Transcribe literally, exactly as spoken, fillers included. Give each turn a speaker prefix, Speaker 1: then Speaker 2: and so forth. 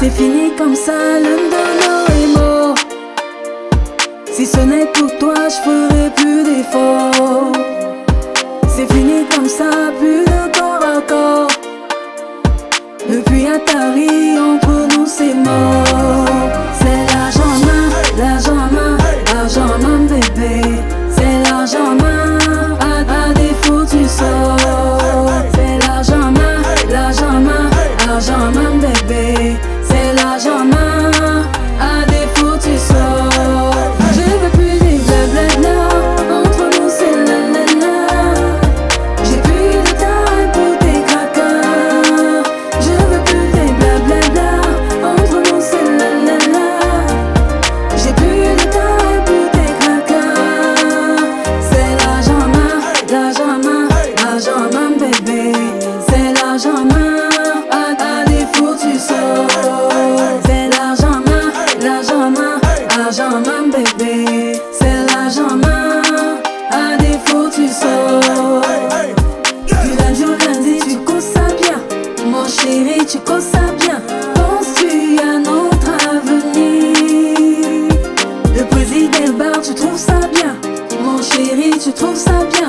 Speaker 1: C'est fini comme ça, l'un de nos mots. Si ce n'est pour toi, je ferai plus d'efforts. C'est fini comme ça, plus de corps à corps. Depuis Atari, entre nous c'est mort. C'est l'argent main, l'argent main, l'argent main bébé. C'est l'argent main, à, à défaut tu sors. C'est l'argent main, l'argent main, l'argent main bébé. C'est l'argent main, à défaut tu sors. Je veux plus des blablabla, entre nous c'est la la la. J'ai plus de taille pour tes craquants. Je veux plus des blablabla, entre nous c'est la la la. J'ai plus de taille pour tes craquants. C'est l'argent main, l'argent main, l'argent main bébé. C'est l'argent main, à, à défaut tu sors. C'est l'argent main, l'argent main, l'argent main bébé. C'est l'argent main, à défaut tu sors. Du lundi au lundi tu causes ça bien. Mon chéri tu causes ça bien. Penses-tu à notre avenir? Le président bar tu trouves ça bien. Mon chéri tu trouves ça bien.